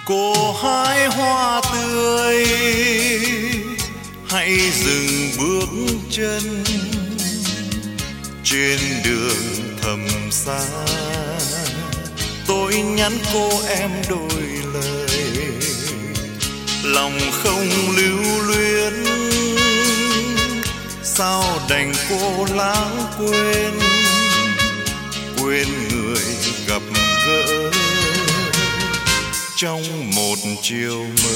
Cô hái hoa tươi, hãy dừng bước chân trên đường thầm xa. Tôi nhắn cô em đôi lời, lòng không lưu luyến. Sao đành cô lãng quên, quên người gặp gỡ trong một chiều mơ.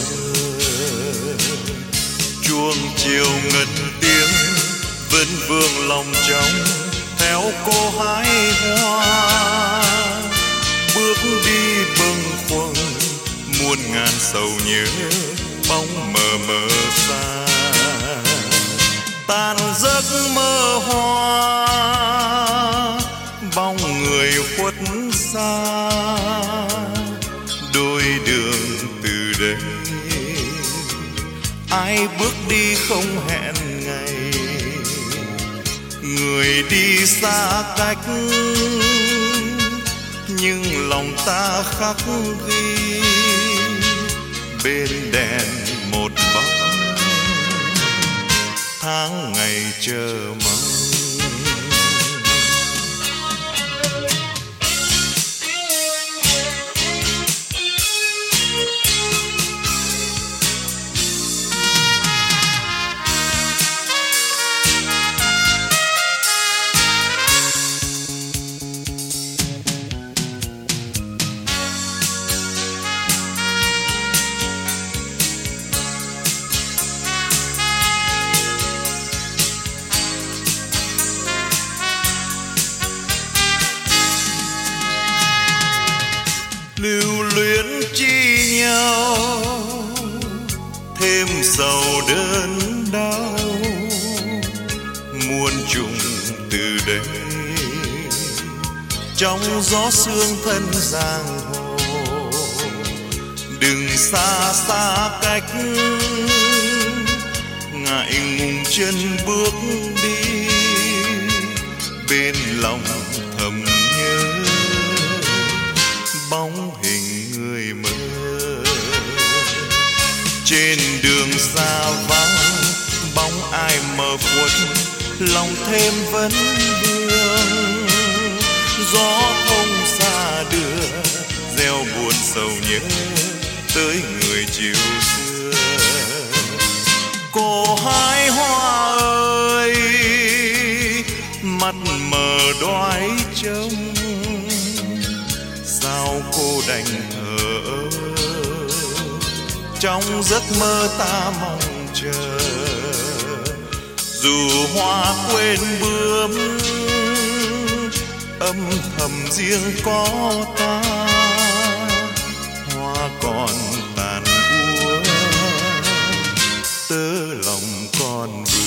Chuông chiều ngân tiếng vẫn vương lòng trống, theo cô hái hoa bước đi bâng khuâng. Muôn ngàn sầu nhớ bóng mờ mờ xa, tàn giấc mơ hoa bóng người khuất xa. Đôi đường từ đây ai bước đi không hẹn ngày, người đi xa cách nhưng lòng ta khắc ghi bên đèn một bóng tháng ngày chờ mong. Lưu luyến chi nhau thêm sầu đớn đau, muôn trùng từ đây trong gió sương thân giang hồ. Đừng xa xa cách, ngại ngùng chân bước đi, bên lòng thầm nhớ bóng hình người mơ. Trên đường xa vắng bóng ai mờ khuất, lòng thêm vấn vương. Gió thông xa đưa gieo buồn sầu nhớ tới người chiều xưa. Cô hái hoa ơi, mắt mờ đoái trông, sao cô đành thở trong giấc mơ ta mong chờ. Dù hoa quên bướm, âm thầm riêng có ta, hoa còn tàn úa tớ lòng còn vương.